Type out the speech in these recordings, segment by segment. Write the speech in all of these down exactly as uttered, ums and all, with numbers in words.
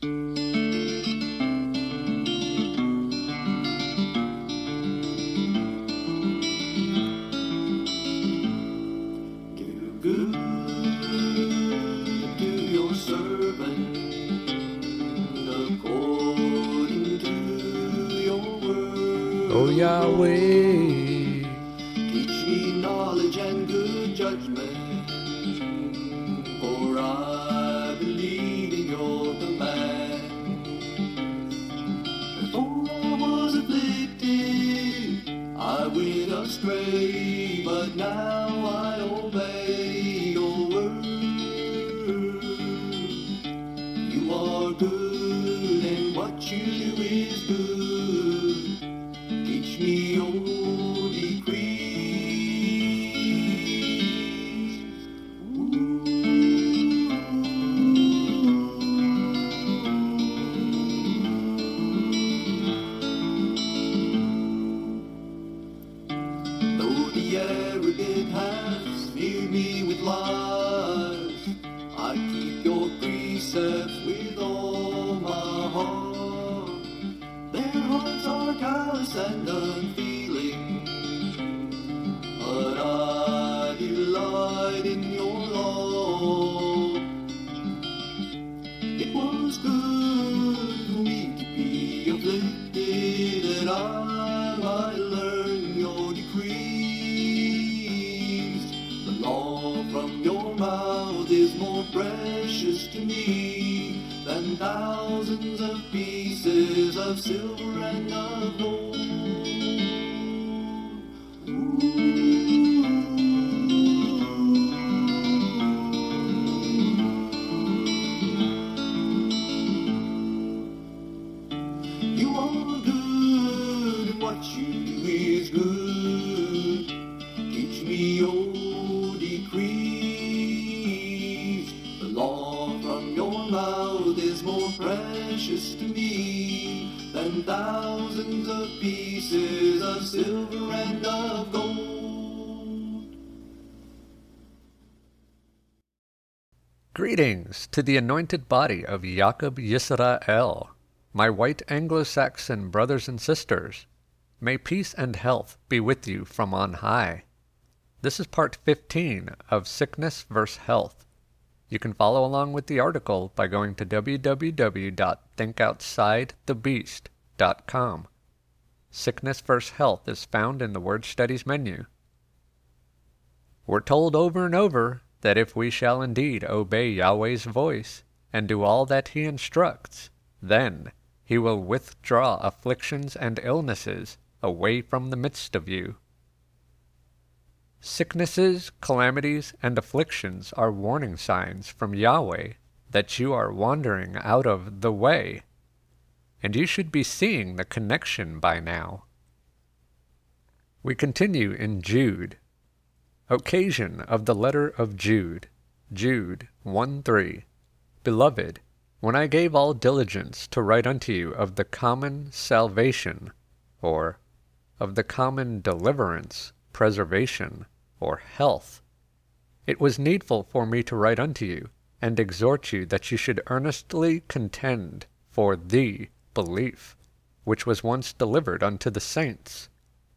O Yahweh, teach me knowledge and good judgment, for I believe in your commands. Before I was afflicted, I went astray, but now I obey your word. You are good, and what you do is good. Teach me your decrees. Though the arrogant have smeared me with lies, I keep your precepts with all my heart. Their hearts are callous and unfeeling, but I delight in your law. It was good for me to be afflicted, that I might learn your decrees. The law from your mouth is more precious to me than thousands of pieces of silver and of gold. You are good, and what you do is good. Teach me your decrees. The law from your mouth is more precious to me than thousands of pieces of silver and of gold. greetings to the anointed body of Jacob Yisrael, my white Anglo-Saxon brothers and sisters. May peace and health be with you from on high. This is part fifteen of Sickness versus Health. You can follow along with the article by going to w w w dot think outside the beast dot com. Sickness versus Health is found in the Word Studies menu. We're told over and over that if we shall indeed obey Yahweh's voice and do all that he instructs, then he will withdraw afflictions and illnesses away from the midst of you. Sicknesses, calamities, and afflictions are warning signs from Yahweh that you are wandering out of the way, and you should be seeing the connection by now. We continue in Jude. Occasion of the letter of Jude, Jude one three. Beloved, when I gave all diligence to write unto you of the common salvation, or of the common deliverance, preservation, or health, it was needful for me to write unto you, and exhort you that you should earnestly contend for the belief, which was once delivered unto the saints.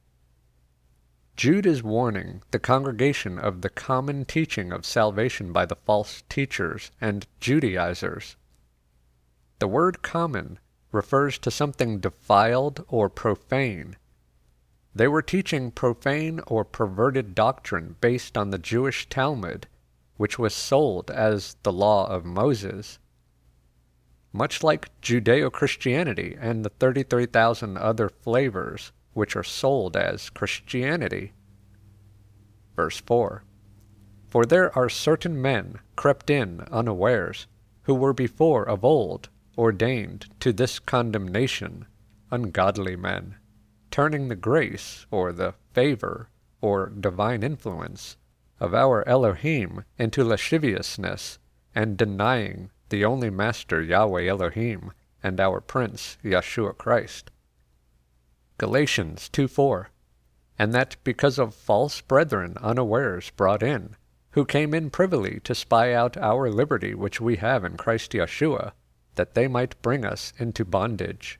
Jude is warning the congregation of the common teaching of salvation by the false teachers and Judaizers. The word common refers to something defiled or profane. They were teaching profane or perverted doctrine based on the Jewish Talmud, which was sold as the Law of Moses. Much like Judeo-Christianity and the thirty-three thousand other flavors which are sold as Christianity. Verse four. For there are certain men crept in unawares, who were before of old ordained to this condemnation, ungodly men, turning the grace, or the favor, or divine influence, of our Elohim into lasciviousness, and denying the only Master Yahweh Elohim, and our Prince Yeshua Christ. Galatians two four. And that because of false brethren unawares brought in, who came in privily to spy out our liberty which we have in Christ Yeshua, that they might bring us into bondage.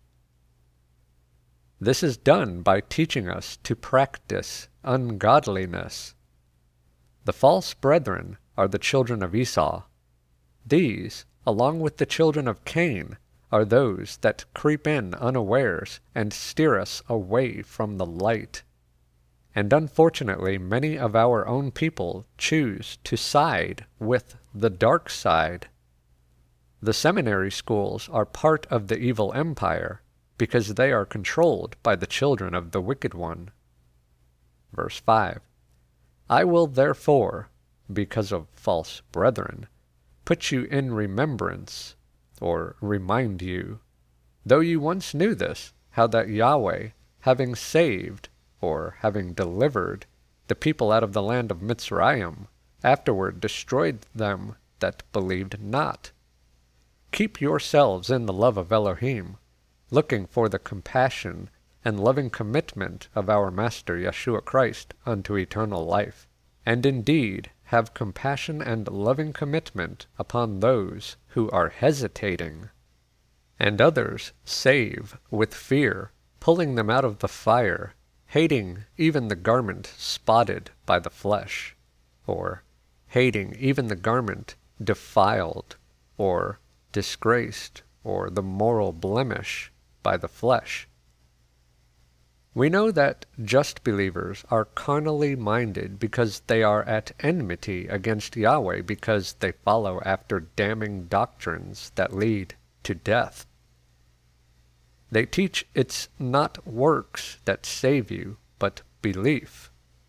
This is done by teaching us to practice ungodliness. The false brethren are the children of Esau. These, along with the children of Cain, are those that creep in unawares and steer us away from the light. And unfortunately, many of our own people choose to side with the dark side. The seminary schools are part of the evil empire because they are controlled by the children of the wicked one. Verse five. I will therefore, because of false brethren, put you in remembrance, or remind you, though you once knew this, how that Yahweh, having saved, or having delivered, the people out of the land of Mitzrayim, afterward destroyed them that believed not. Keep yourselves in the love of Elohim, looking for the compassion and loving commitment of our Master Yeshua Christ unto eternal life, and indeed have compassion and loving commitment upon those who are hesitating. And others save with fear, pulling them out of the fire, hating even the garment spotted by the flesh, or hating even the garment defiled, or disgraced, or the moral blemish by the flesh. We know that just believers are carnally minded because they are at enmity against Yahweh because they follow after damning doctrines that lead to death. They teach it's not works that save you, but belief.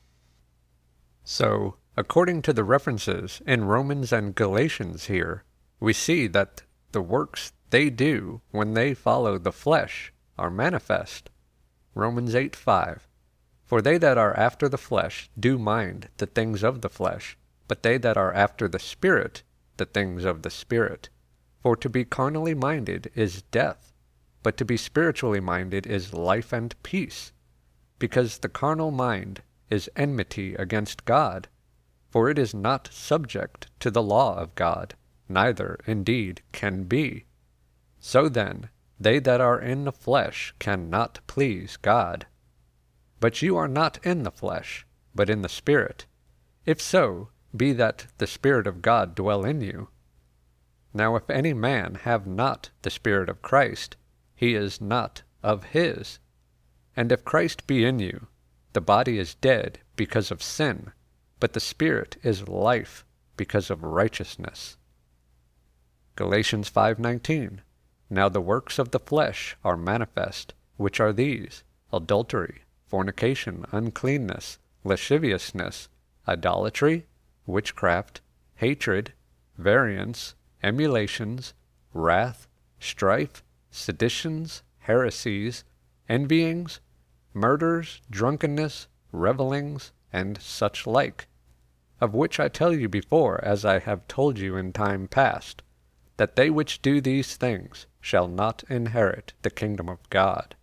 So, according to the references in Romans and Galatians here, we see that the works they do when they follow the flesh are manifest. Romans eight five. For they that are after the flesh do mind the things of the flesh, but they that are after the Spirit, the things of the Spirit. For to be carnally minded is death, but to be spiritually minded is life and peace. Because the carnal mind is enmity against God, for it is not subject to the law of God, neither indeed can be. So then, they that are in the flesh cannot please God. But you are not in the flesh, but in the Spirit, if so be that the Spirit of God dwell in you. Now if any man have not the Spirit of Christ, he is not of his. And if Christ be in you, the body is dead because of sin, but the Spirit is life because of righteousness. Galatians five nineteen. Now the works of the flesh are manifest, which are these: adultery, fornication, uncleanness, lasciviousness, idolatry, witchcraft, hatred, variance, emulations, wrath, strife, seditions, heresies, envyings, murders, drunkenness, revellings, and such like, of which I tell you before, as I have told you in time past, that they which do these things shall not inherit the kingdom of God.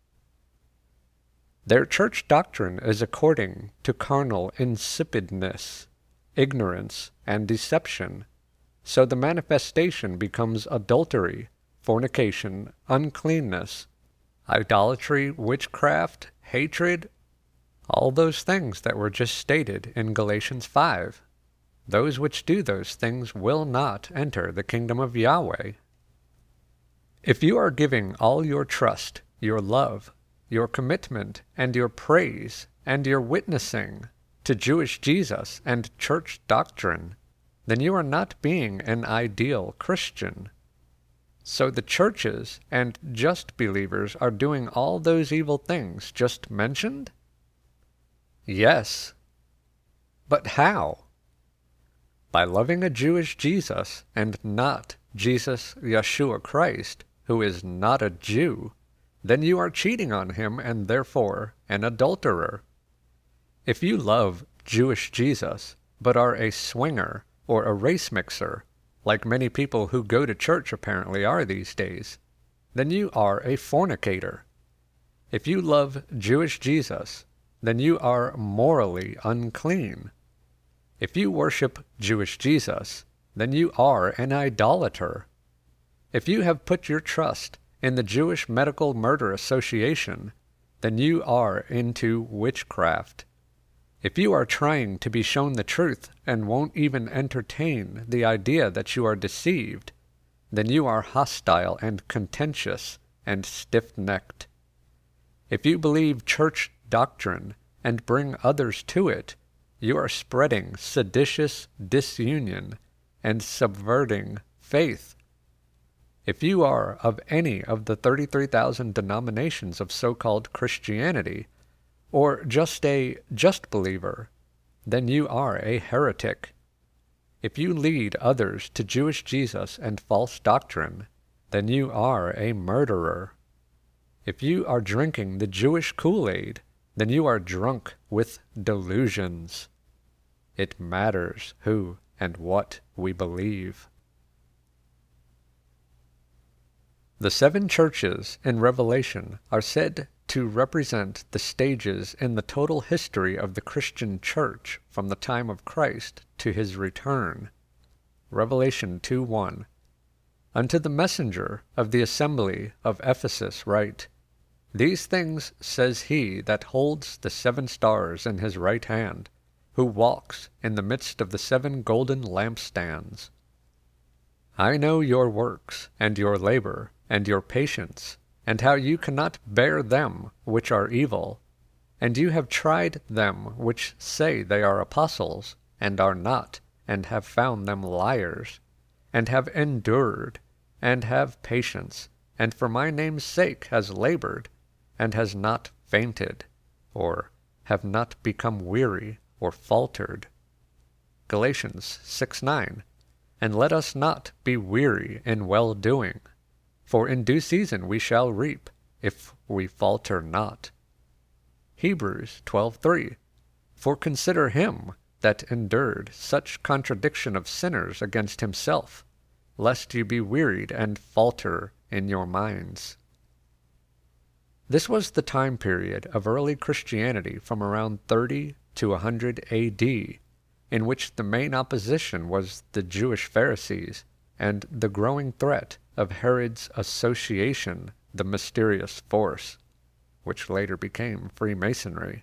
Their church doctrine is according to carnal insipidness, ignorance, and deception, so the manifestation becomes adultery, fornication, uncleanness, idolatry, witchcraft, hatred, all those things that were just stated in Galatians five. Those which do those things will not enter the kingdom of Yahweh. If you are giving all your trust, your love, your commitment, and your praise, and your witnessing to Jewish Jesus and church doctrine, then you are not being an ideal Christian. So the churches and just believers are doing all those evil things just mentioned? Yes. But how? By loving a Jewish Jesus and not Jesus Yeshua Christ, who is not a Jew, then you are cheating on him and therefore an adulterer. If you love Jewish Jesus, but are a swinger or a race mixer, like many people who go to church apparently are these days, then you are a fornicator. If you love Jewish Jesus, then you are morally unclean. If you worship Jewish Jesus, then you are an idolater. If you have put your trust in the Jewish Medical Murder Association, then you are into witchcraft. If you are trying to be shown the truth and won't even entertain the idea that you are deceived, then you are hostile and contentious and stiff-necked. If you believe church doctrine and bring others to it, you are spreading seditious disunion and subverting faith. If you are of any of the thirty-three thousand denominations of so-called Christianity, or just a just believer, then you are a heretic. If you lead others to Jewish Jesus and false doctrine, then you are a murderer. If you are drinking the Jewish Kool-Aid, then you are drunk with delusions. It matters who and what we believe. The seven churches in Revelation are said to represent the stages in the total history of the Christian church from the time of Christ to his return. Revelation two one. Unto the messenger of the assembly of Ephesus write, These things says he that holds the seven stars in his right hand, who walks in the midst of the seven golden lampstands. I know your works, and your labor, and your patience, and how you cannot bear them which are evil, and you have tried them which say they are apostles, and are not, and have found them liars, and have endured, and have patience, and for my name's sake has labored, and has not fainted, or have not become weary, or faltered. Galatians six nine. And let us not be weary in well-doing, for in due season we shall reap, if we falter not. Hebrews twelve three. For consider him that endured such contradiction of sinners against himself, lest you be wearied and falter in your minds. This was the time period of early Christianity from around thirty to one hundred A D, in which the main opposition was the Jewish Pharisees and the growing threat of Herod's association, the mysterious force, which later became Freemasonry.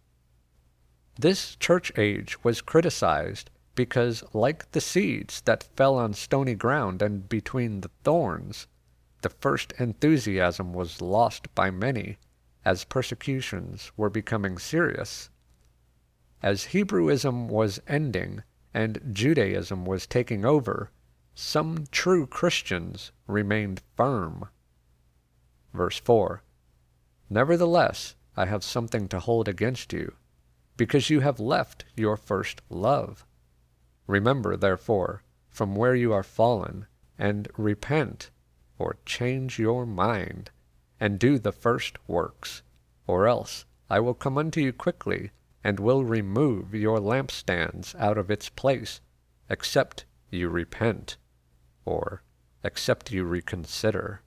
This church age was criticized because, like the seeds that fell on stony ground and between the thorns, the first enthusiasm was lost by many as persecutions were becoming serious. As Hebrewism was ending and Judaism was taking over, some true Christians remained firm. Verse four. Nevertheless, I have something to hold against you, because you have left your first love. Remember, therefore, from where you are fallen, and repent, or change your mind, and do the first works, or else I will come unto you quickly, and will remove your lampstands out of its place, except you repent, or except you reconsider.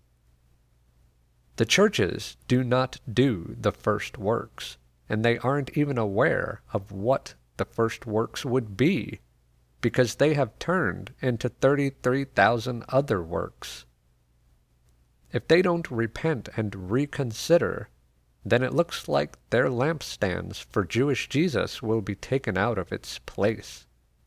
The churches do not do the first works, and they aren't even aware of what the first works would be, because they have turned into thirty-three thousand other works. If they don't repent and reconsider, then it looks like their lampstands for Jewish Jesus will be taken out of its place.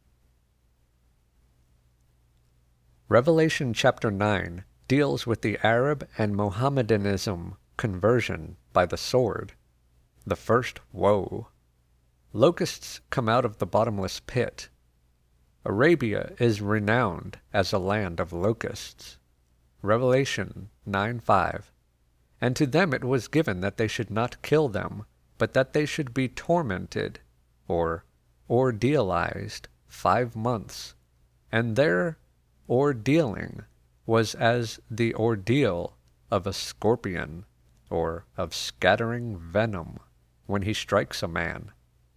Revelation chapter nine deals with the Arab and Mohammedanism conversion by the sword, the first woe. Locusts come out of the bottomless pit. Arabia is renowned as a land of locusts. Revelation nine five. And to them it was given that they should not kill them, but that they should be tormented, or ordealized, five months. And their ordealing was as the ordeal of a scorpion, or of scattering venom, when he strikes a man.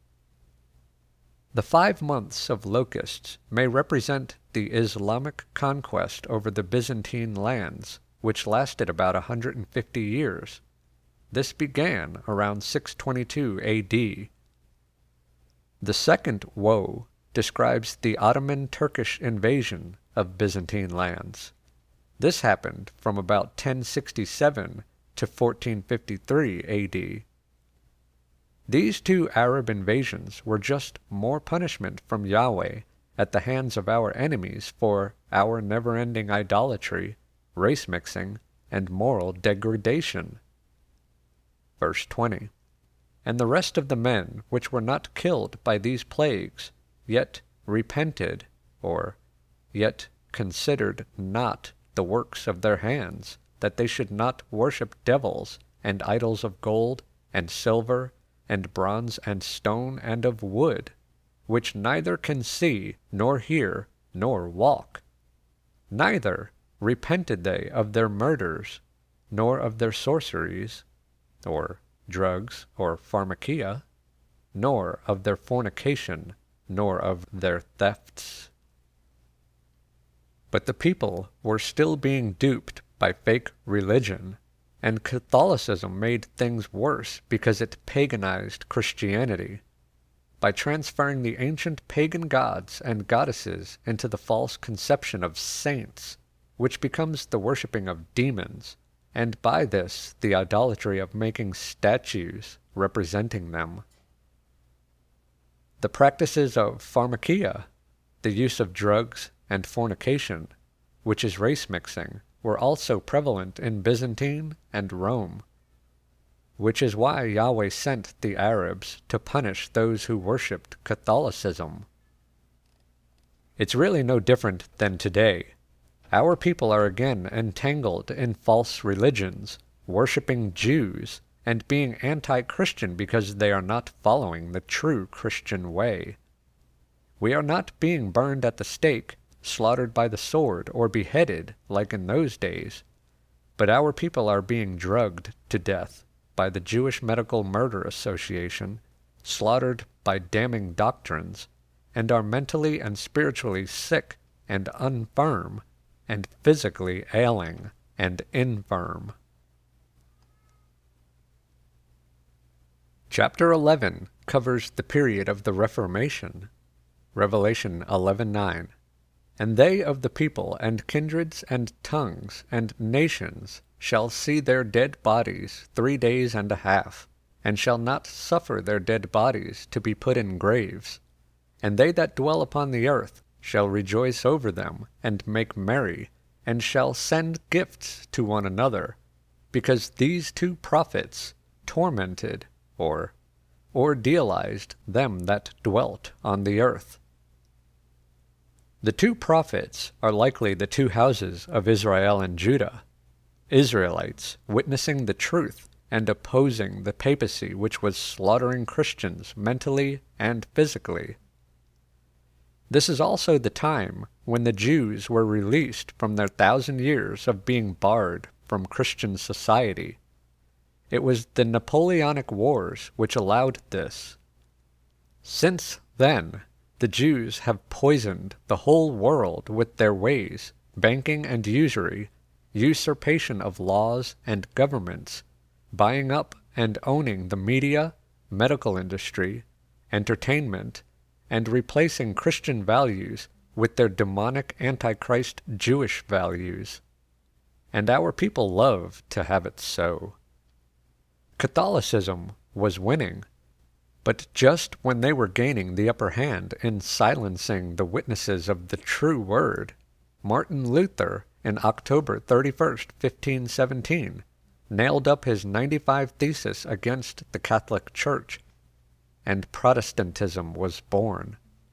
The five months of locusts may represent the Islamic conquest over the Byzantine lands, which lasted about one hundred fifty years. This began around six twenty-two A D. The second woe describes the Ottoman Turkish invasion of Byzantine lands. This happened from about ten sixty-seven to fourteen fifty-three A D. These two Arab invasions were just more punishment from Yahweh at the hands of our enemies for our never-ending idolatry, race mixing, and moral degradation. Verse twenty. And the rest of the men which were not killed by these plagues, yet repented, or yet considered not the works of their hands, that they should not worship devils, and idols of gold, and silver, and bronze, and stone, and of wood, which neither can see, nor hear, nor walk. Neither repented they of their murders, nor of their sorceries, or drugs, or pharmakia, nor of their fornication, nor of their thefts. But the people were still being duped by fake religion, and Catholicism made things worse because it paganized Christianity by transferring the ancient pagan gods and goddesses into the false conception of saints, which becomes the worshipping of demons, and by this the idolatry of making statues representing them. The practices of pharmakia, the use of drugs, and fornication, which is race mixing, were also prevalent in Byzantine and Rome, which is why Yahweh sent the Arabs to punish those who worshipped Catholicism. It's really no different than today. Our people are again entangled in false religions, worshipping Jews, and being anti-Christian because they are not following the true Christian way. We are not being burned at the stake, slaughtered by the sword, or beheaded like in those days, but our people are being drugged to death by the Jewish Medical Murder Association, slaughtered by damning doctrines, and are mentally and spiritually sick and unfirm, and physically ailing and infirm. Chapter eleven covers the period of the Reformation. Revelation eleven nine. And they of the people, and kindreds, and tongues, and nations, shall see their dead bodies three days and a half, and shall not suffer their dead bodies to be put in graves. And they that dwell upon the earth shall rejoice over them, and make merry, and shall send gifts to one another, because these two prophets tormented, or ordealized them that dwelt on the earth. The two prophets are likely the two houses of Israel and Judah, Israelites witnessing the truth and opposing the papacy which was slaughtering Christians mentally and physically. This is also the time when the Jews were released from their thousand years of being barred from Christian society. It was the Napoleonic Wars which allowed this. Since then, the Jews have poisoned the whole world with their ways, banking and usury, usurpation of laws and governments, buying up and owning the media, medical industry, entertainment, and replacing Christian values with their demonic antichrist Jewish values. And our people love to have it so. Catholicism was winning, but just when they were gaining the upper hand in silencing the witnesses of the true word, Martin Luther, in October thirty-first, fifteen seventeen, nailed up his ninety-five Thesis against the Catholic Church, and Protestantism was born.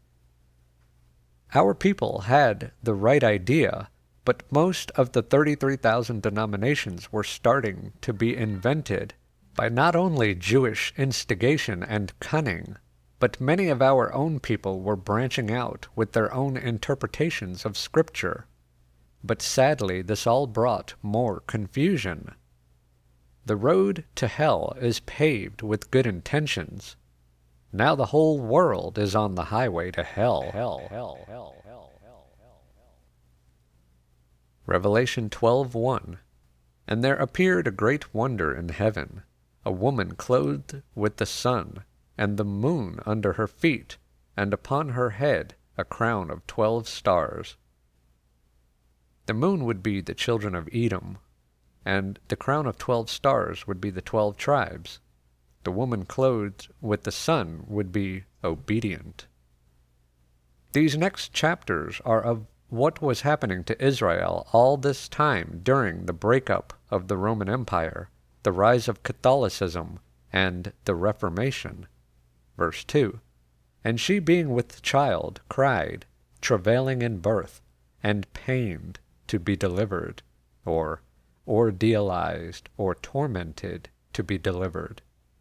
Our people had the right idea, but most of the thirty-three thousand denominations were starting to be invented by not only Jewish instigation and cunning, but many of our own people were branching out with their own interpretations of Scripture. But sadly, this all brought more confusion. The road to hell is paved with good intentions. Now the whole world is on the highway to hell. Hell, hell, hell, hell, hell, hell, hell. Revelation twelve one. And there appeared a great wonder in heaven, a woman clothed with the sun, and the moon under her feet, and upon her head a crown of twelve stars. The moon would be the children of Edom, and the crown of twelve stars would be the twelve tribes. The woman clothed with the sun would be obedient. These next chapters are of what was happening to Israel all this time during the breakup of the Roman Empire, the rise of Catholicism, and the Reformation. Verse two, And she being with child cried, travailing in birth, and pained to be delivered, or ordealized, or tormented to be delivered.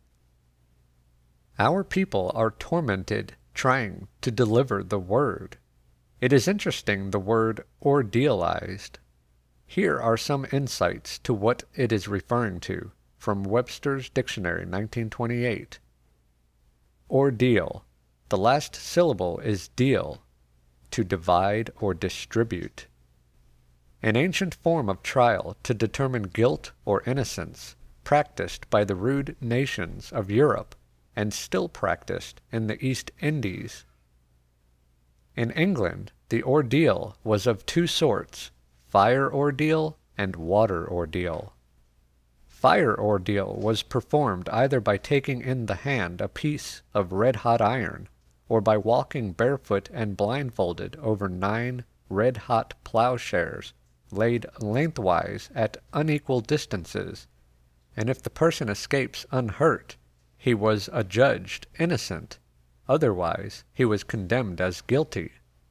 Our people are tormented trying to deliver the word. It is interesting the word ordealized. Here are some insights to what it is referring to from Webster's Dictionary, nineteen twenty-eight. Ordeal. The last syllable is deal, to divide or distribute. An ancient form of trial to determine guilt or innocence, practiced by the rude nations of Europe and still practiced in the East Indies. In England, the ordeal was of two sorts, fire ordeal and water ordeal. Fire ordeal was performed either by taking in the hand a piece of red-hot iron, or by walking barefoot and blindfolded over nine red-hot plowshares laid lengthwise at unequal distances, and if the person escapes unhurt, he was adjudged innocent. Otherwise, he was condemned as guilty.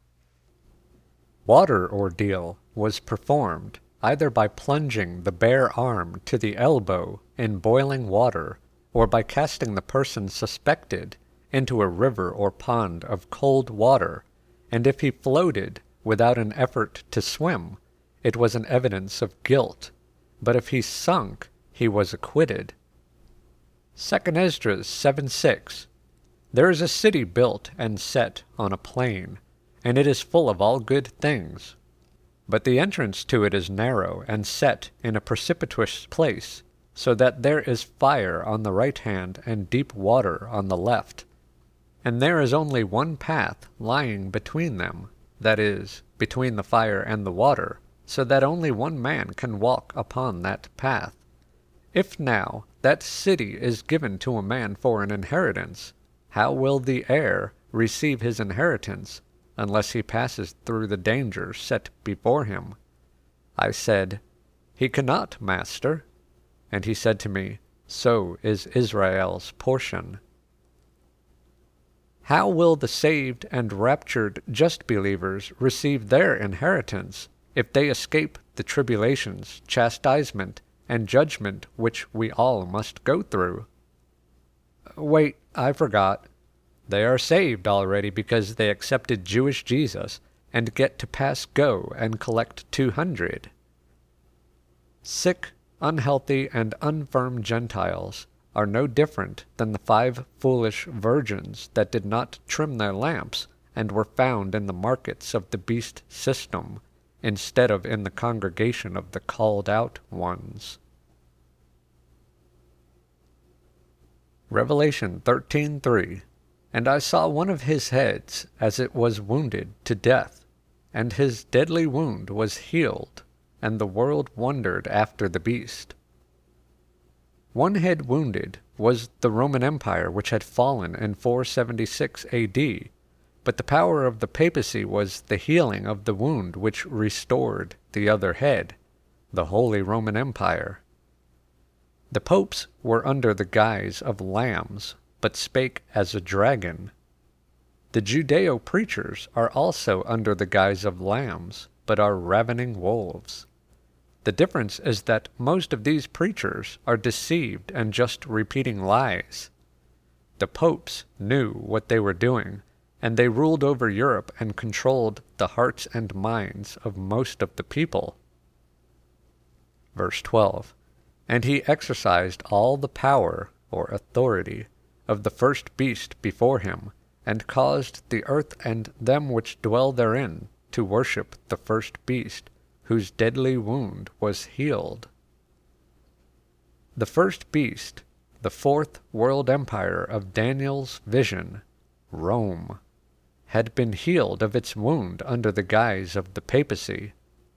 Water ordeal was performed either by plunging the bare arm to the elbow in boiling water, or by casting the person suspected into a river or pond of cold water, and if he floated without an effort to swim, it was an evidence of guilt, but if he sunk, he was acquitted. Second Esdras seven six. There is a city built and set on a plain, and it is full of all good things. But the entrance to it is narrow and set in a precipitous place, so that there is fire on the right hand and deep water on the left. And there is only one path lying between them, that is, between the fire and the water, so that only one man can walk upon that path. If now that city is given to a man for an inheritance, how will the heir receive his inheritance, unless he passes through the danger set before him? I said, He cannot, master. And he said to me, So is Israel's portion. How will the saved and raptured just believers receive their inheritance if they escape the tribulations, chastisement, and judgment which we all must go through? Wait, I forgot. They are saved already because they accepted Jewish Jesus and get to pass go and collect two hundred. Sick, unhealthy, and unfirm Gentiles are no different than the five foolish virgins that did not trim their lamps and were found in the markets of the beast system, instead of in the congregation of the called-out ones. Revelation thirteen three. And I saw one of his heads as it was wounded to death, and his deadly wound was healed, and the world wondered after the beast. One head wounded was the Roman Empire, which had fallen in four seventy-six A D, but the power of the papacy was the healing of the wound which restored the other head, the Holy Roman Empire. The popes were under the guise of lambs, but spake as a dragon. The Judeo-preachers are also under the guise of lambs, but are ravening wolves. The difference is that most of these preachers are deceived and just repeating lies. The popes knew what they were doing, and they ruled over Europe and controlled the hearts and minds of most of the people. Verse twelve. And he exercised all the power, or authority, of the first beast before him, and caused the earth and them which dwell therein to worship the first beast, whose deadly wound was healed. The first beast, the fourth world empire of Daniel's vision, Rome, had been healed of its wound under the guise of the papacy.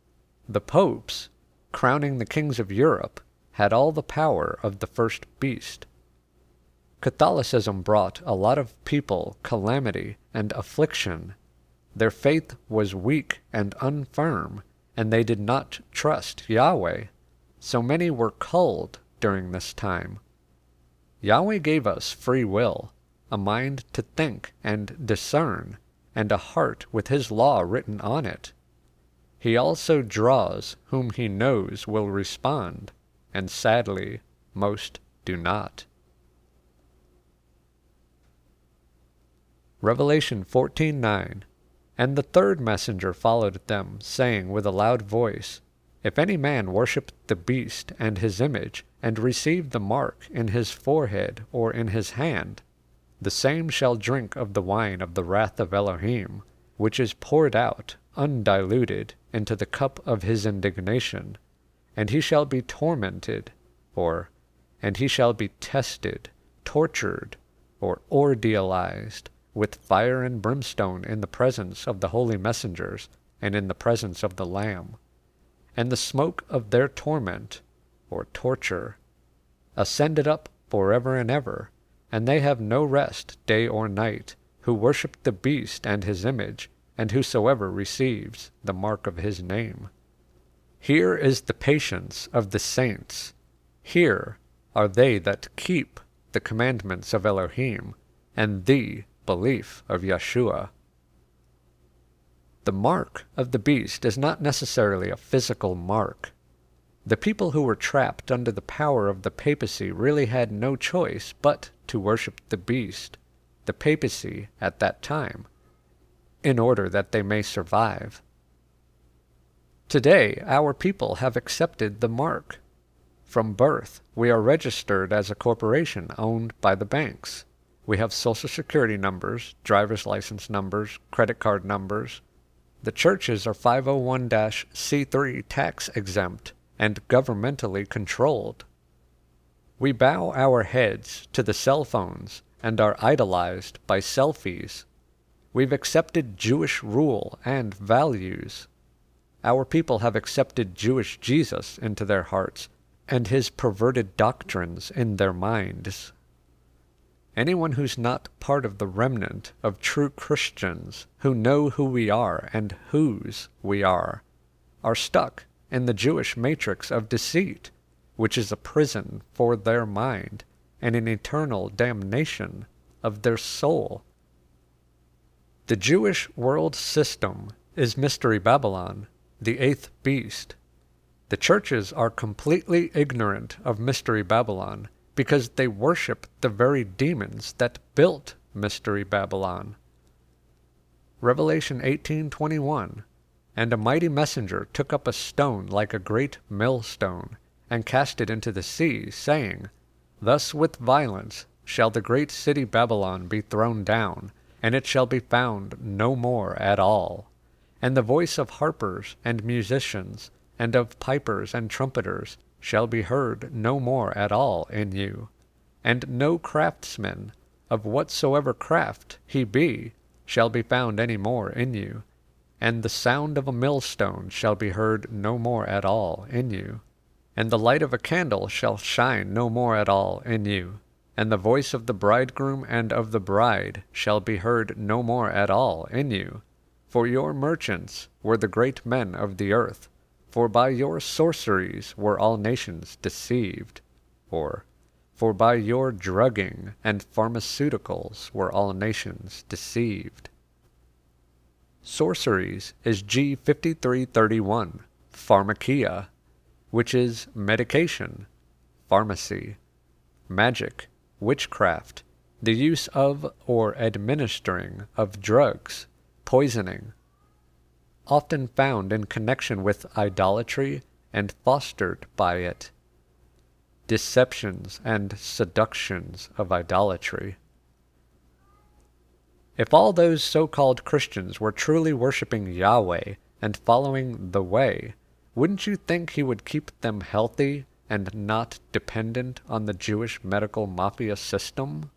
The popes, crowning the kings of Europe, had all the power of the first beast. Catholicism brought a lot of people calamity and affliction. Their faith was weak and unfirm, and they did not trust Yahweh, so many were culled during this time. Yahweh gave us free will, a mind to think and discern, and a heart with his law written on it. He also draws whom he knows will respond, and sadly, most do not. Revelation fourteen nine. And the third messenger followed them, saying with a loud voice, If any man worship the beast and his image, and receive the mark in his forehead or in his hand, the same shall drink of the wine of the wrath of Elohim, which is poured out, undiluted, into the cup of his indignation, and he shall be tormented, or, and he shall be tested, tortured, or ordealized, with fire and brimstone in the presence of the holy messengers, and in the presence of the Lamb. And the smoke of their torment, or torture, ascended up forever and ever, and they have no rest day or night, who worship the beast and his image, and whosoever receives the mark of his name. Here is the patience of the saints. Here are they that keep the commandments of Elohim, and the belief of Yeshua. The mark of the beast is not necessarily a physical mark. The people who were trapped under the power of the papacy really had no choice but to worship the beast, the papacy at that time, in order that they may survive. Today, our people have accepted the mark. From birth, we are registered as a corporation owned by the banks. We have social security numbers, driver's license numbers, credit card numbers. The churches are five oh one c three tax exempt and governmentally controlled. We bow our heads to the cell phones and are idolized by selfies. We've accepted Jewish rule and values. Our people have accepted Jewish Jesus into their hearts and his perverted doctrines in their minds. Anyone who's not part of the remnant of true Christians who know who we are and whose we are, are stuck in the Jewish matrix of deceit, which is a prison for their mind and an eternal damnation of their soul. The Jewish world system is Mystery Babylon, the eighth beast. The churches are completely ignorant of Mystery Babylon, because they worship the very demons that built Mystery Babylon. Revelation eighteen twenty-one. And a mighty messenger took up a stone like a great millstone, and cast it into the sea, saying, Thus with violence shall the great city Babylon be thrown down, and it shall be found no more at all. And the voice of harpers and musicians, and of pipers and trumpeters, shall be heard no more at all in you, and no craftsman, of whatsoever craft he be, shall be found any more in you, and the sound of a millstone shall be heard no more at all in you, and the light of a candle shall shine no more at all in you, and the voice of the bridegroom and of the bride shall be heard no more at all in you, for your merchants were the great men of the earth, for by your sorceries were all nations deceived, or, for by your drugging and pharmaceuticals were all nations deceived. Sorceries is G fifty-three thirty-one, pharmakia, which is medication, pharmacy, magic, witchcraft, the use of or administering of drugs, poisoning, often found in connection with idolatry and fostered by it, deceptions and seductions of idolatry. If all those so-called Christians were truly worshiping Yahweh and following the way, wouldn't you think he would keep them healthy and not dependent on the Jewish medical mafia system?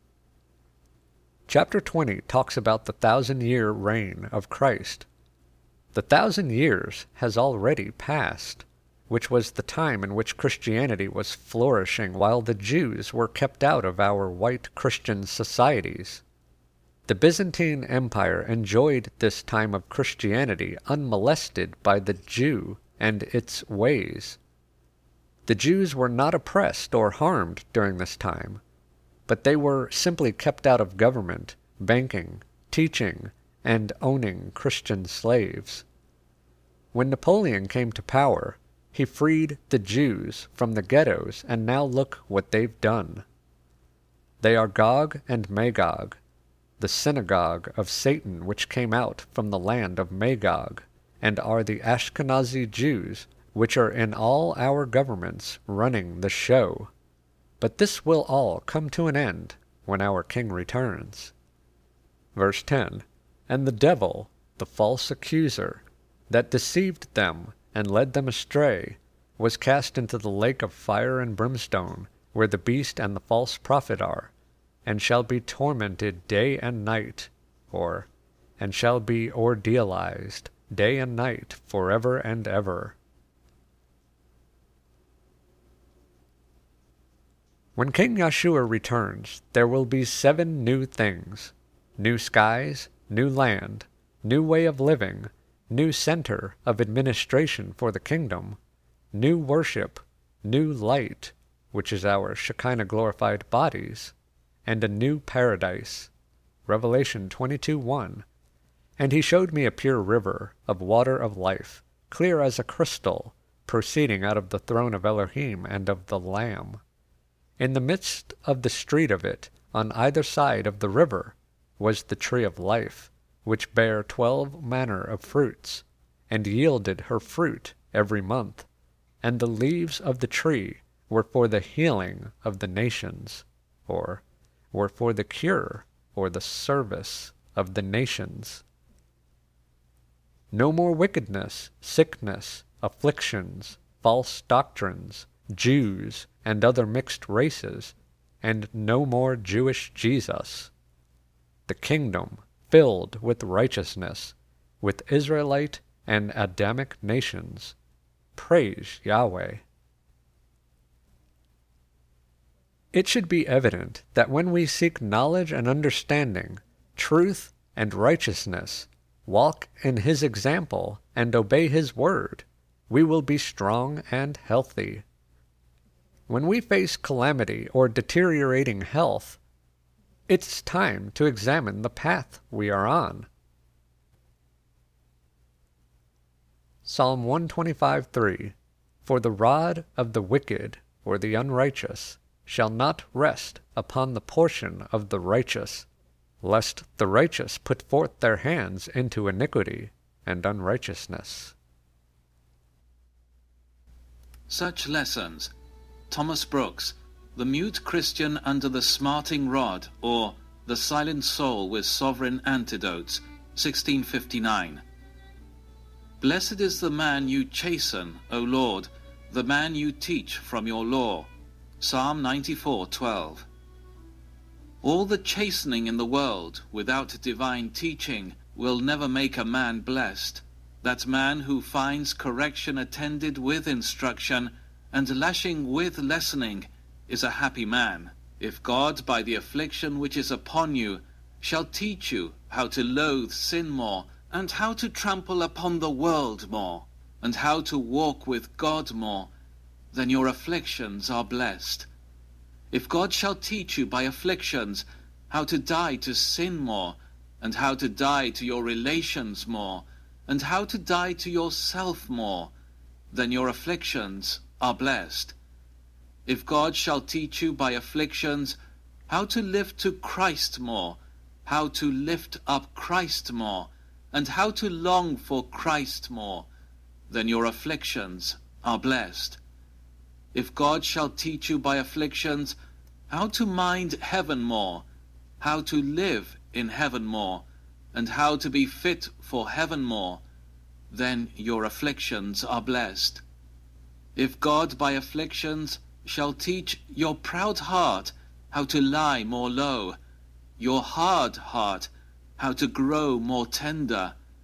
Chapter twenty talks about the thousand-year reign of Christ. The thousand years has already passed, which was the time in which Christianity was flourishing while the Jews were kept out of our white Christian societies. The Byzantine Empire enjoyed this time of Christianity unmolested by the Jew and its ways. The Jews were not oppressed or harmed during this time, but they were simply kept out of government, banking, teaching, and owning Christian slaves. When Napoleon came to power, he freed the Jews from the ghettos, and now look what they've done. They are Gog and Magog, the synagogue of Satan which came out from the land of Magog, and are the Ashkenazi Jews, which are in all our governments running the show. But this will all come to an end when our King returns. Verse ten, And the devil, the false accuser, that deceived them and led them astray, was cast into the lake of fire and brimstone, where the beast and the false prophet are, and shall be tormented day and night, or, and shall be ordealized day and night forever and ever. When King Yahshua returns, there will be seven new things: new skies, new land, new way of living, new center of administration for the kingdom, new worship, new light, which is our Shekinah glorified bodies, and a new paradise. Revelation twenty-two one. And he showed me a pure river of water of life, clear as a crystal, proceeding out of the throne of Elohim and of the Lamb. In the midst of the street of it, on either side of the river, was the tree of life, which bare twelve manner of fruits, and yielded her fruit every month. And the leaves of the tree were for the healing of the nations, or were for the cure or the service of the nations. No more wickedness, sickness, afflictions, false doctrines, Jews, and other mixed races, and no more Jewish Jesus. The kingdom filled with righteousness, with Israelite and Adamic nations. Praise Yahweh. It should be evident that when we seek knowledge and understanding, truth and righteousness, walk in His example, and obey His word, we will be strong and healthy. When we face calamity or deteriorating health, it's time to examine the path we are on. Psalm one twenty-five three. For the rod of the wicked, or the unrighteous, shall not rest upon the portion of the righteous, lest the righteous put forth their hands into iniquity and unrighteousness. Such lessons. Thomas Brooks, The Mute Christian Under the Smarting Rod, or The Silent Soul with Sovereign Antidotes, sixteen fifty-nine. Blessed is the man you chasten, O Lord, the man you teach from your law. Psalm ninety-four twelve. All the chastening in the world without divine teaching will never make a man blessed. That man who finds correction attended with instruction and lashing with lessening is a happy man. If God, by the affliction which is upon you, shall teach you how to loathe sin more, and how to trample upon the world more, and how to walk with God more, then your afflictions are blessed. If God shall teach you by afflictions how to die to sin more, and how to die to your relations more, and how to die to yourself more, then your afflictions are blessed. If God shall teach you by afflictions how to live to Christ more, how to lift up Christ more, and how to long for Christ more, then your afflictions are blessed. If God shall teach you by afflictions how to mind heaven more, how to live in heaven more, and how to be fit for heaven more, then your afflictions are blessed. If God by afflictions shall teach your proud heart how to lie more low, your hard heart how to grow more tender,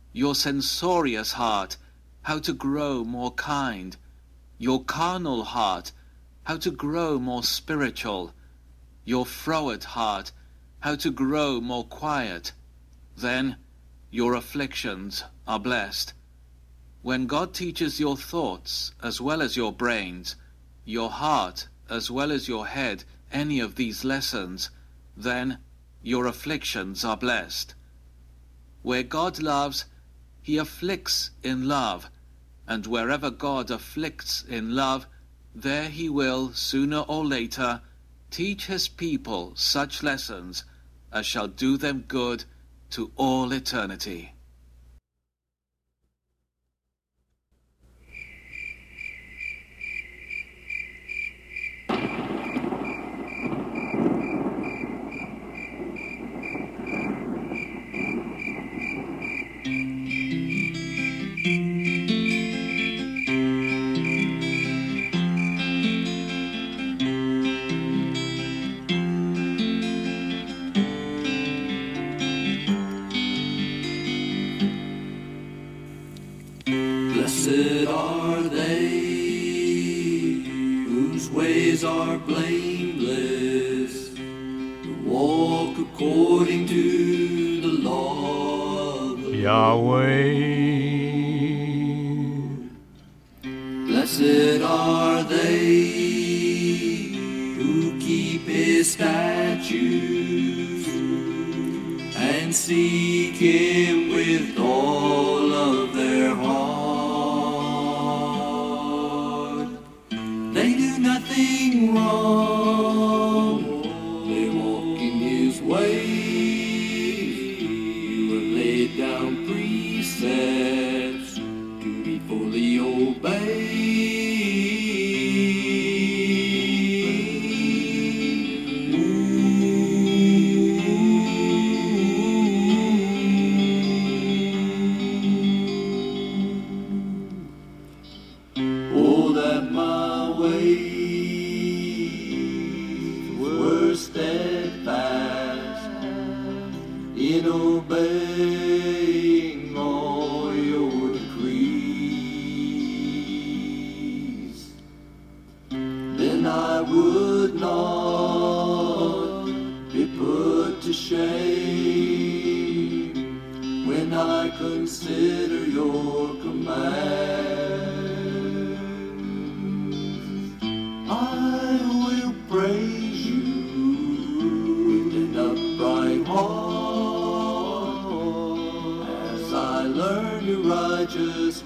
your censorious heart, how to grow more kind, your carnal heart, how to grow more spiritual, your froward heart, how to grow more quiet. Then your afflictions are blessed. When God teaches your thoughts as well as your brains, your heart as well as your head, any of these lessons, then your afflictions are blessed. Where God loves, he afflicts in love, and wherever God afflicts in love, there he will, sooner or later, teach his people such lessons as shall do them good to all eternity. Blessed are they whose ways are blameless, who walk according to the law of the Yahweh. Blessed are they who keep his statutes and seek him with all of their heart. They do nothing wrong, they walk in his ways. You have laid down precepts to be fully obeyed. Oh, that my ways were steadfast in obeying all your decrees, then I would not be put to shame when I consider your commands. I will praise you with an upright heart as I learn your righteous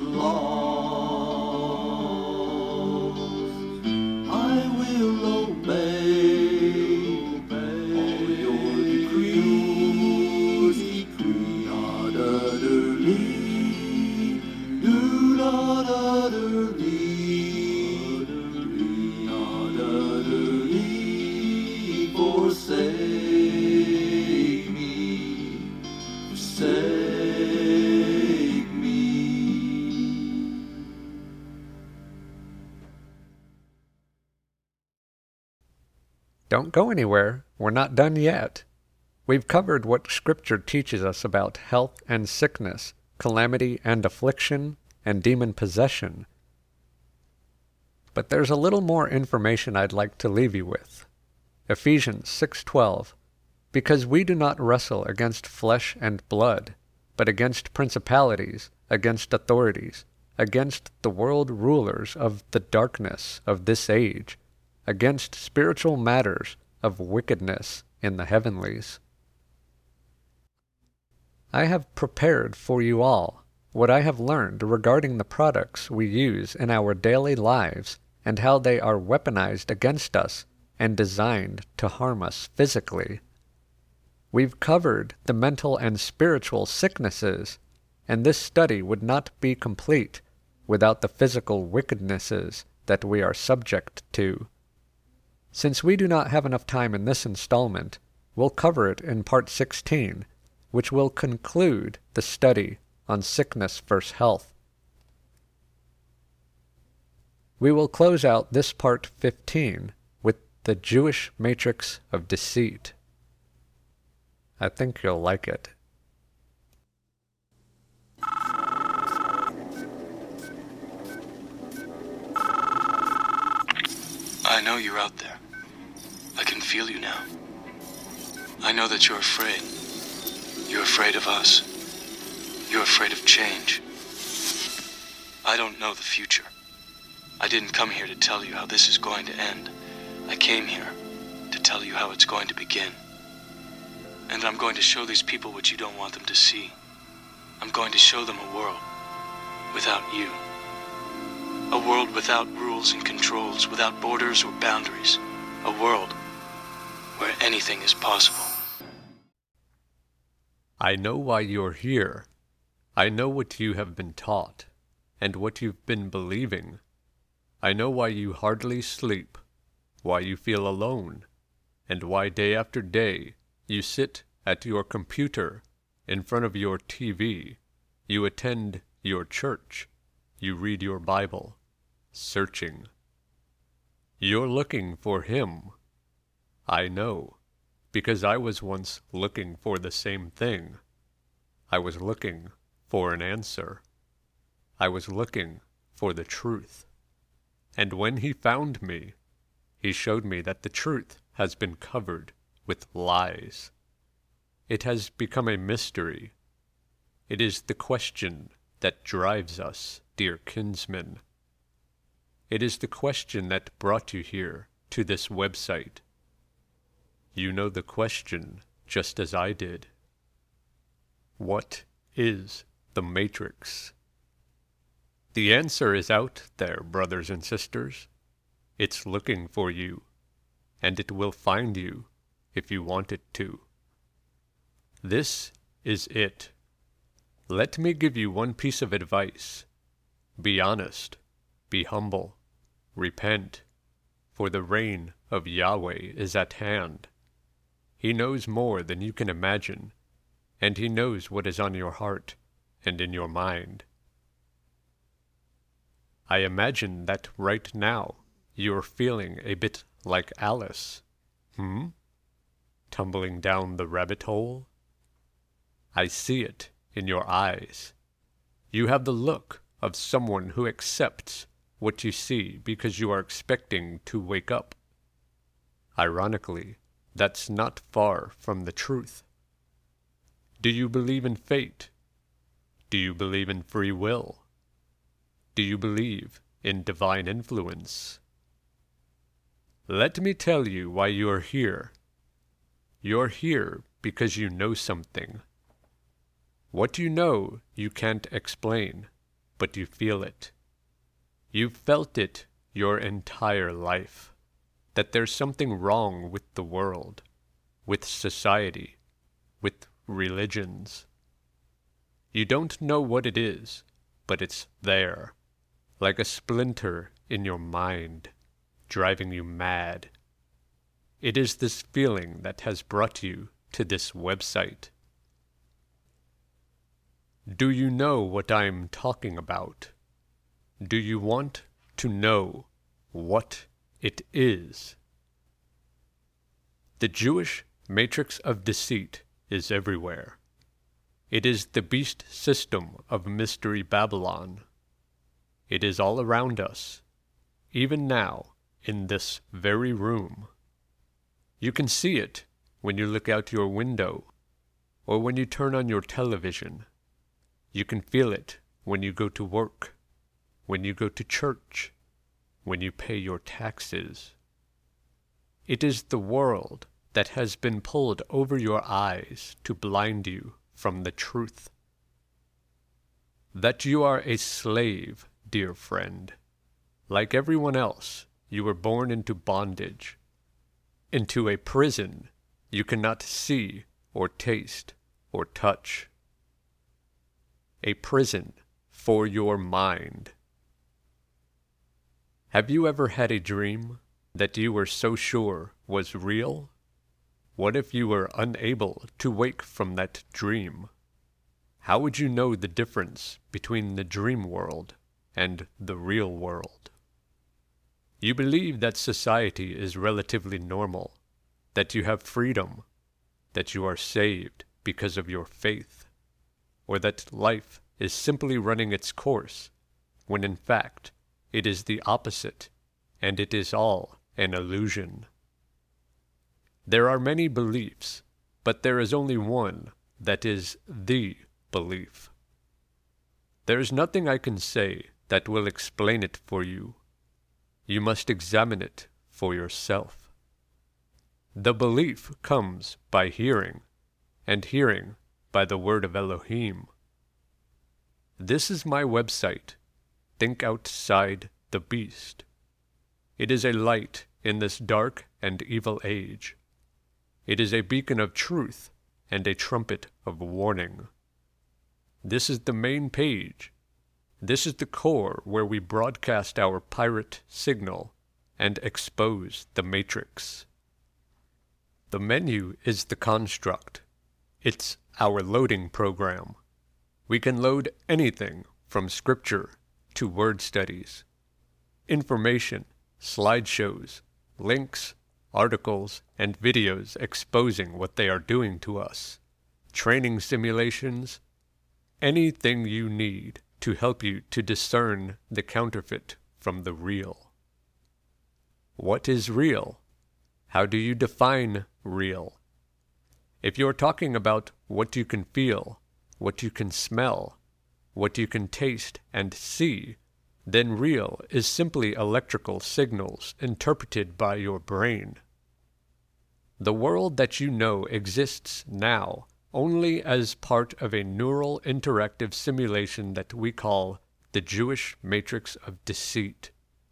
laws. I will obey all your decrees, not utterly, do not utterly. Forsake me, forsake me. Don't go anywhere. We're not done yet. We've covered what Scripture teaches us about health and sickness, calamity and affliction, and demon possession. But there's a little more information I'd like to leave you with. Ephesians six twelve, because we do not wrestle against flesh and blood, but against principalities, against authorities, against the world rulers of the darkness of this age, against spiritual matters of wickedness in the heavenlies. I have prepared for you all what I have learned regarding the products we use in our daily lives and how they are weaponized against us and designed to harm us physically. We've covered the mental and spiritual sicknesses, and this study would not be complete without the physical wickednesses that we are subject to. Since we do not have enough time in this installment, we'll cover it in Part sixteen, which will conclude the study on sickness versus health. We will close out this Part fifteen with the Jewish matrix of deceit. I think you'll like it. know you're out there. I can feel you now. I know that you're afraid. You're afraid of us. You're afraid of change. I don't know the future. I didn't come here to tell you how this is going to end. I came here to tell you how it's going to begin. And I'm going to show these people what you don't want them to see. I'm going to show them a world without you. A world without rules and controls, without borders or boundaries. A world where anything is possible. I know why you're here. I know what you have been taught, and what you've been believing. I know why you hardly sleep, why you feel alone, and why day after day you sit at your computer, in front of your T V, you attend your church, you read your Bible, searching. You're looking for Him. I know, because I was once looking for the same thing. I was looking for an answer. I was looking for the truth. And when He found me, He showed me that the truth has been covered with lies. It has become a mystery. It is the question that drives us, dear kinsmen. It is the question that brought you here to this website. You know the question just as I did. What is the Matrix? The answer is out there, brothers and sisters. It's looking for you, and it will find you if you want it to. This is it. Let me give you one piece of advice. Be honest, be humble, repent, for the reign of Yahweh is at hand. He knows more than you can imagine, and He knows what is on your heart and in your mind. I imagine that right now you're feeling a bit like Alice. Hmm? Tumbling down the rabbit hole? I see it in your eyes. You have the look of someone who accepts what you see because you are expecting to wake up. Ironically, that's not far from the truth. Do you believe in fate? Do you believe in free will? Do you believe in divine influence? Let me tell you why you are here. You're here because you know something. What you know you can't explain, but you feel it. You've felt it your entire life, that there's something wrong with the world, with society, with religions. You don't know what it is, but it's there, like a splinter in your mind, driving you mad. It is this feeling that has brought you to this website. Do you know what I'm talking about? Do you want to know what it is? The Jewish matrix of deceit is everywhere. It is the beast system of Mystery Babylon. It is all around us, even now, in this very room. You can see it when you look out your window, or when you turn on your television. You can feel it when you go to work, when you go to church, when you pay your taxes. It is the world that has been pulled over your eyes to blind you from the truth. That you are a slave, dear friend. Like everyone else, you were born into bondage, into a prison you cannot see or taste or touch. A prison for your mind. Have you ever had a dream that you were so sure was real? What if you were unable to wake from that dream? How would you know the difference between the dream world and the real world? You believe that society is relatively normal, that you have freedom, that you are saved because of your faith, or that life is simply running its course, when in fact it is the opposite, and it is all an illusion. There are many beliefs, but there is only one that is the belief. There is nothing I can say that will explain it for you. You must examine it for yourself. The belief comes by hearing, and hearing by the word of Elohim. This is my website, Think Outside the Beast. It is a light in this dark and evil age. It is a beacon of truth and a trumpet of warning. This is the main page. This is the core where we broadcast our pirate signal and expose the matrix. The menu is the construct. It's our loading program. We can load anything from scripture to word studies, information, slideshows, links, articles, and videos exposing what they are doing to us, training simulations, anything you need to help you to discern the counterfeit from the real. What is real? How do you define real? If you're talking about what you can feel, what you can smell, what you can taste and see, then real is simply electrical signals interpreted by your brain. The world that you know exists now only as part of a neural interactive simulation that we call the Jewish matrix of deceit.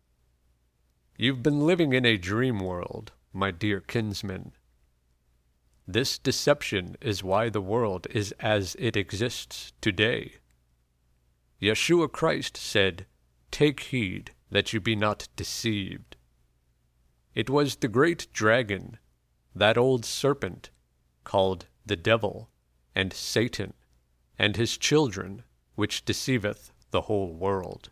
You've been living in a dream world, my dear kinsmen. This deception is why the world is as it exists today. Yeshua Christ said, "Take heed that you be not deceived." It was the great dragon, that old serpent, called the devil, and Satan, and his children, which deceiveth the whole world.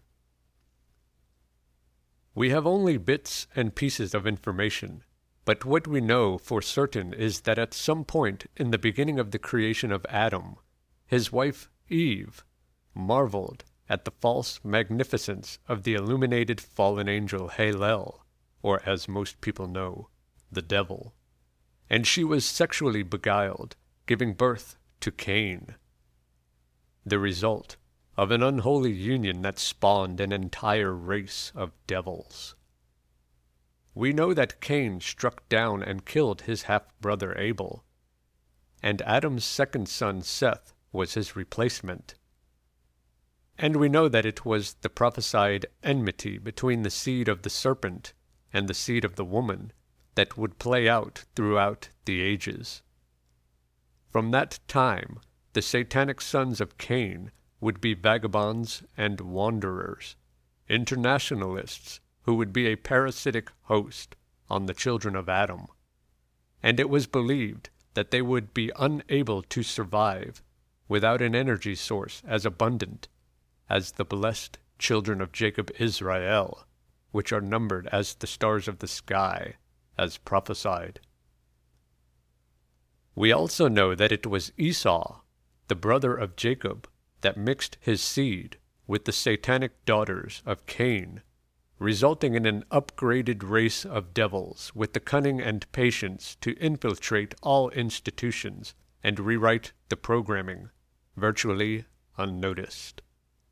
We have only bits and pieces of information, but what we know for certain is that at some point in the beginning of the creation of Adam, his wife Eve marveled at the false magnificence of the illuminated fallen angel Halel, or as most people know, the devil, and she was sexually beguiled, giving birth to Cain. The result of an unholy union that spawned an entire race of devils. We know that Cain struck down and killed his half-brother Abel, and Adam's second son Seth was his replacement. And we know that it was the prophesied enmity between the seed of the serpent and the seed of the woman that would play out throughout the ages. From that time, the satanic sons of Cain would be vagabonds and wanderers, internationalists who would be a parasitic host on the children of Adam. And it was believed that they would be unable to survive without an energy source as abundant as the blessed children of Jacob Israel, which are numbered as the stars of the sky, as prophesied. We also know that it was Esau, the brother of Jacob, that mixed his seed with the satanic daughters of Cain, resulting in an upgraded race of devils with the cunning and patience to infiltrate all institutions and rewrite the programming, virtually unnoticed.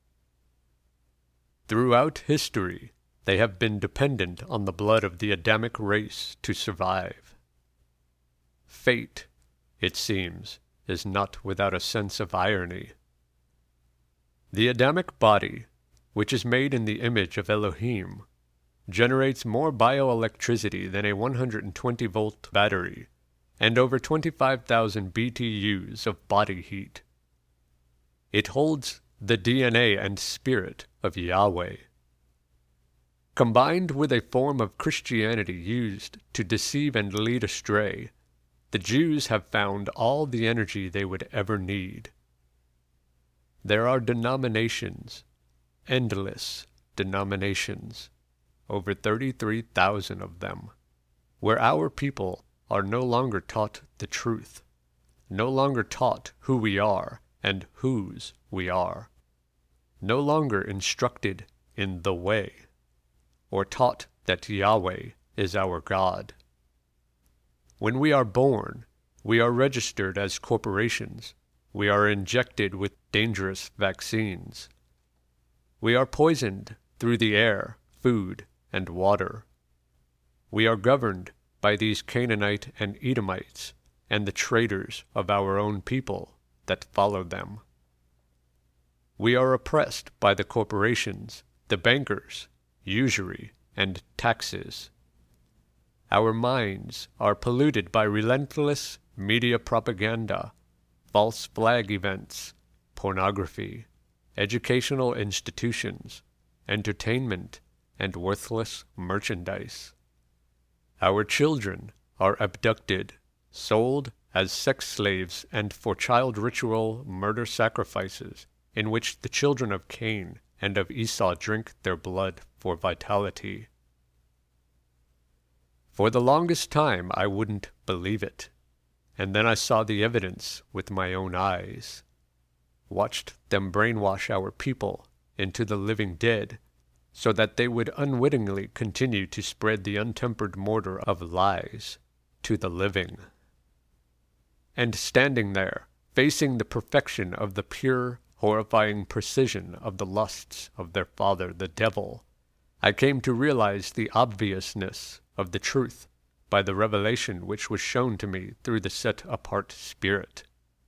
Throughout history, they have been dependent on the blood of the Adamic race to survive. Fate, it seems, is not without a sense of irony. The Adamic body, which is made in the image of Elohim, generates more bioelectricity than a one hundred twenty volt battery and over twenty-five thousand B T Us of body heat. It holds the D N A and spirit of Yahweh. Combined with a form of Christianity used to deceive and lead astray, the Jews have found all the energy they would ever need. There are denominations, endless denominations, over thirty-three thousand of them, where our people are no longer taught the truth, no longer taught who we are and whose we are, no longer instructed in the way, or taught that Yahweh is our God. When we are born, we are registered as corporations. We are injected with dangerous vaccines. We are poisoned through the air, food, and water. We are governed by these Canaanite and Edomites and the traitors of our own people that follow them. We are oppressed by the corporations, the bankers, usury, and taxes. Our minds are polluted by relentless media propaganda, false flag events, pornography, educational institutions, entertainment, and worthless merchandise. Our children are abducted, sold as sex slaves, and for child ritual murder sacrifices, in which the children of Cain and of Esau drink their blood for vitality. For the longest time I wouldn't believe it, and then I saw the evidence with my own eyes, watched them brainwash our people into the living dead, so that they would unwittingly continue to spread the untempered mortar of lies to the living. And standing there, facing the perfection of the pure, horrifying precision of the lusts of their father, the devil, I came to realize the obviousness of the truth by the revelation which was shown to me through the set-apart Spirit.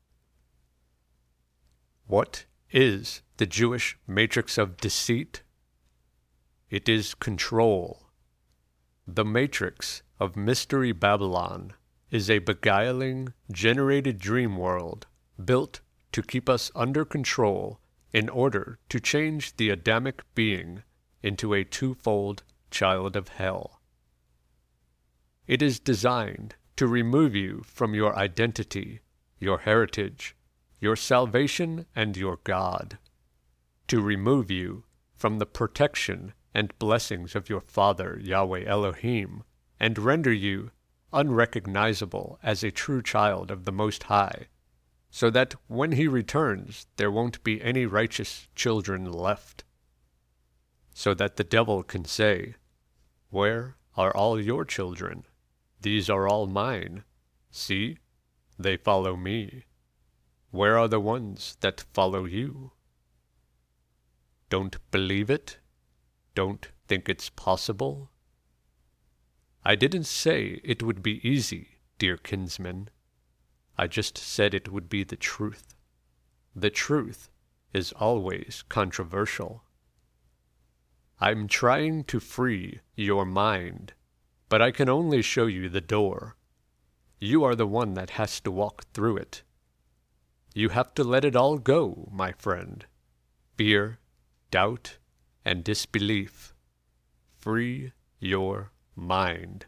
What is the Jewish matrix of deceit? It is control. The matrix of Mystery Babylon is a beguiling, generated dream world built to keep us under control in order to change the Adamic being into a twofold child of hell. It is designed to remove you from your identity, your heritage, your salvation, and your God, to remove you from the protection and blessings of your Father, Yahweh Elohim, and render you unrecognizable as a true child of the Most High, so that when he returns there won't be any righteous children left, so that the devil can say, "Where are all your children? These are all mine. See, they follow me. Where are the ones that follow you?" Don't believe it? Don't think it's possible? I didn't say it would be easy, dear kinsman. I just said it would be the truth. The truth is always controversial. I'm trying to free your mind, but I can only show you the door. You are the one that has to walk through it. You have to let it all go, my friend. Fear, doubt, and disbelief. Free your mind.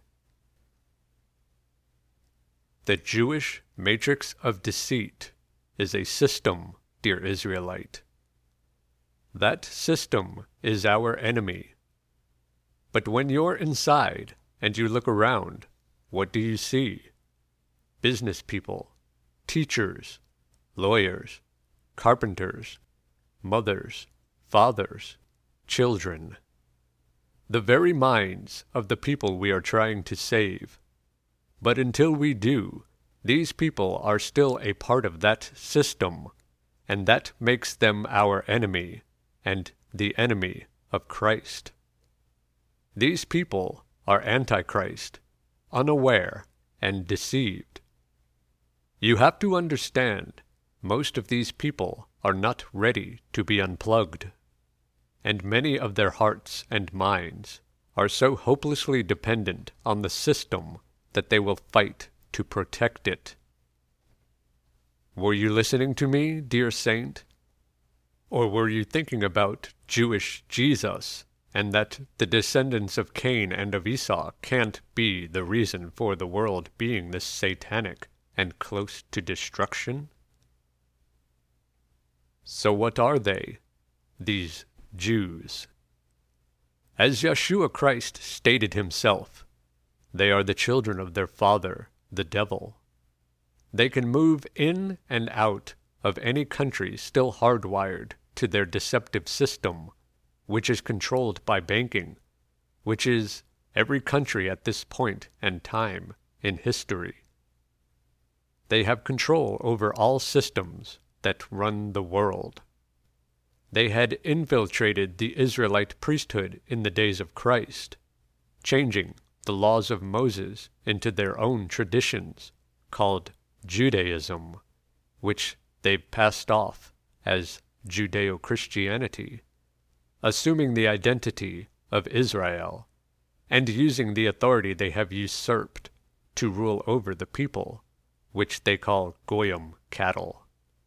The Jewish matrix of deceit is a system, dear Israelite. That system is our enemy. But when you're inside and you look around, what do you see? Business people, teachers, lawyers, carpenters, mothers, fathers, children. The very minds of the people we are trying to save. But until we do, these people are still a part of that system, and that makes them our enemy, and the enemy of Christ. These people are Antichrist, unaware and deceived. You have to understand, most of these people are not ready to be unplugged, and many of their hearts and minds are so hopelessly dependent on the system that they will fight to protect it. Were you listening to me, dear saint? Or were you thinking about Jewish Jesus, and that the descendants of Cain and of Esau can't be the reason for the world being this satanic and close to destruction? So what are they, these Jews? As Yeshua Christ stated himself, they are the children of their father, the devil. They can move in and out of any country still hardwired to their deceptive system, which is controlled by banking, which is every country at this point and time in history. They have control over all systems that run the world. They had infiltrated the Israelite priesthood in the days of Christ, changing the laws of Moses into their own traditions, called Judaism, which they've passed off as Judeo-Christianity, assuming the identity of Israel, and using the authority they have usurped to rule over the people, which they call Goyim cattle.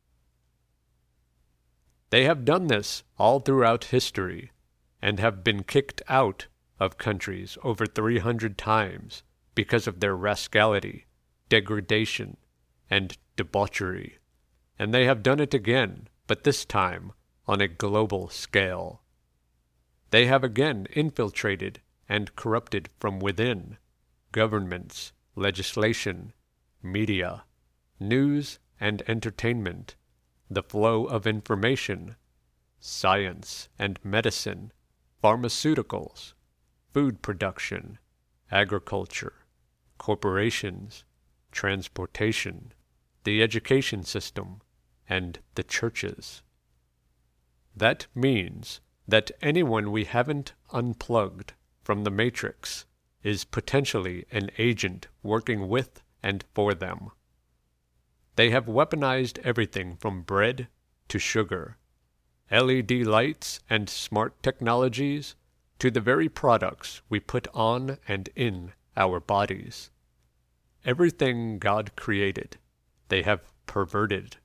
They have done this all throughout history, and have been kicked out of countries over three hundred times because of their rascality, degradation, and debauchery, and they have done it again, but this time on a global scale. They have again infiltrated and corrupted from within governments, legislation, media, news and entertainment, the flow of information, science and medicine, pharmaceuticals, food production, agriculture, corporations, transportation, the education system, and the churches. That means that anyone we haven't unplugged from the Matrix is potentially an agent working with and for them. They have weaponized everything from bread to sugar, L E D lights and smart technologies, to the very products we put on and in our bodies. Everything God created, they have perverted.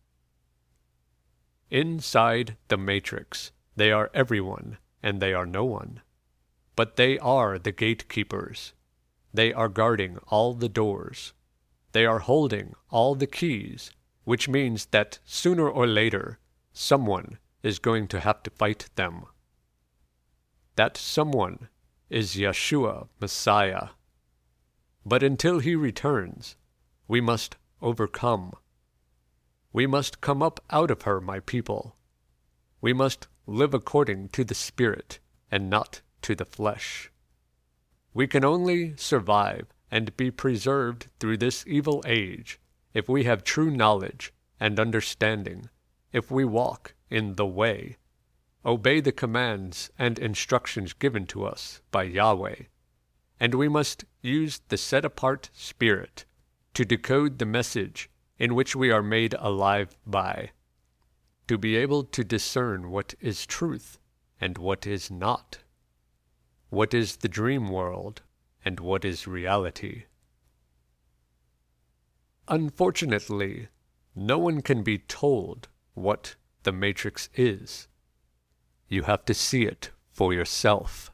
Inside the Matrix, they are everyone and they are no one. But they are the gatekeepers. They are guarding all the doors. They are holding all the keys, which means that sooner or later, someone is going to have to fight them. That someone is Yeshua, Messiah. But until he returns, we must overcome. We must come up out of her, my people. We must live according to the Spirit and not to the flesh. We can only survive and be preserved through this evil age if we have true knowledge and understanding, if we walk in the way, obey the commands and instructions given to us by Yahweh, and we must use the set-apart Spirit to decode the message in which we are made alive by, to be able to discern what is truth and what is not, what is the dream world and what is reality. Unfortunately, no one can be told what the Matrix is. You have to see it for yourself.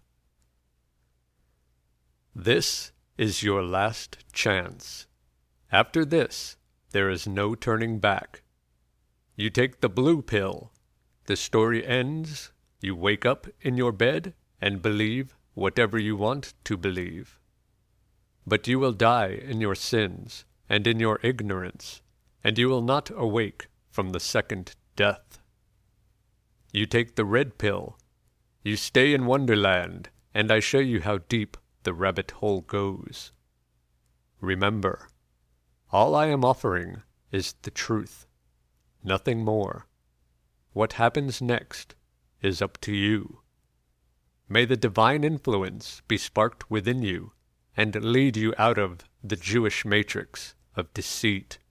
This is your last chance. After this, there is no turning back. You take the blue pill, the story ends, you wake up in your bed and believe whatever you want to believe. But you will die in your sins and in your ignorance, and you will not awake from the second death. You take the red pill, you stay in Wonderland, and I show you how deep the rabbit hole goes. Remember, all I am offering is the truth, nothing more. What happens next is up to you. May the divine influence be sparked within you and lead you out of the Jewish matrix of deceit,